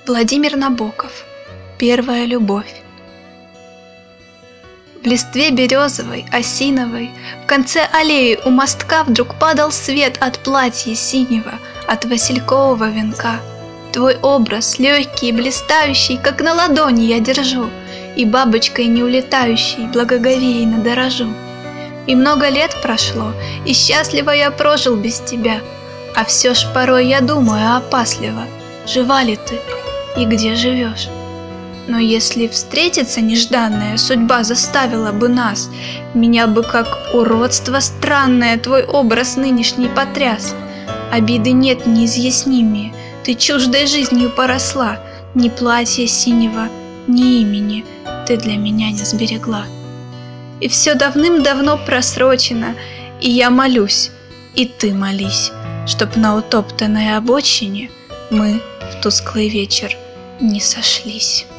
Владимир Набоков. Первая любовь. В листве березовой, осиновой, в конце аллеи у мостка вдруг падал свет от платья синего, от василькового венка. Твой образ, легкий и блистающий, как на ладони я держу, и бабочкой не улетающей благоговейно дорожу. И много лет прошло, и счастливо я прожил без тебя, а все ж порой я думаю опасливо, жива ли ты и где живешь. Но если встретиться нежданная судьба заставила бы нас, меня бы как уродство странное твой образ нынешний потряс. Обиды нет неизъяснимее, ты чуждой жизнью поросла, ни платья синего, ни имени ты для меня не сберегла. И все давным-давно просрочено, и я молюсь, и ты молись, чтоб на утоптанной обочине мы в тусклый вечер не сошлись.